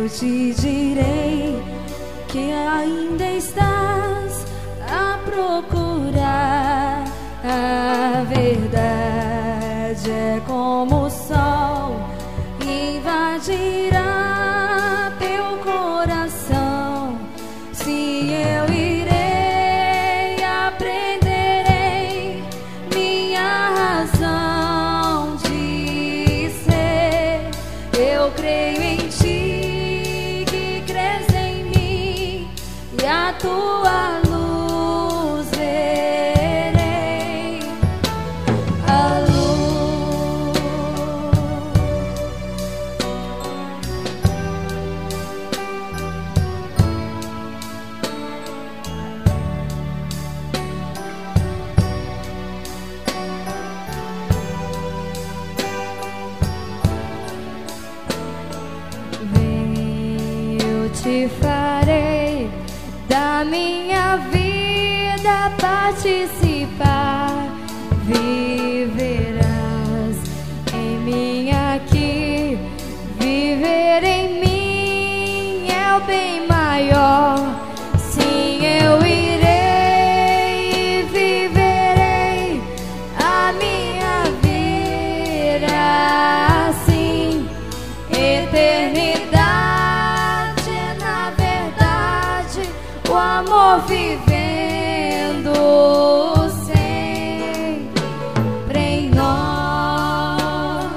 te direi que ainda estás a procurar. A verdade é como o sol, invadirá teu coração. Se eu irei, aprenderei minha razão de ser. Eu creio em ti, que crês em mim, e a tua luz verei. A luz. Vem, eu te farei da minha vida participar. Viverás em mim aqui, viver em mim é o bem maior. Sim, eu irei e viverei a minha vida assim. Eternidade é, na verdade, o amor vivendo sempre em nós.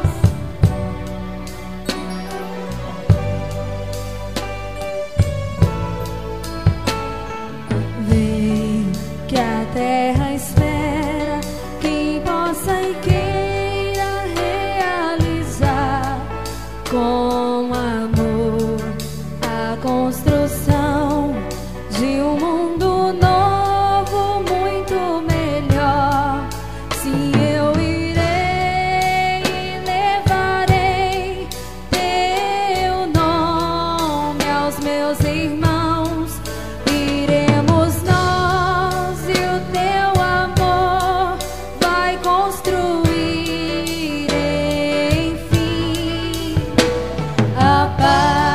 Vem, que a terra espera quem possa e queira realizar com amor a construção de um mundo novo, muito melhor. Sim, eu irei e levarei teu nome aos meus irmãos. Iremos nós e o teu amor vai construir, enfim, a paz.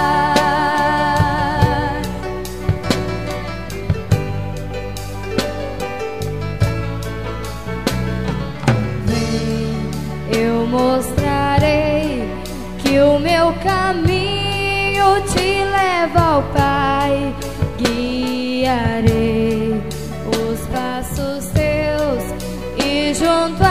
Eu mostrarei que o meu caminho te leva ao Pai. Guiarei os passos teus e junto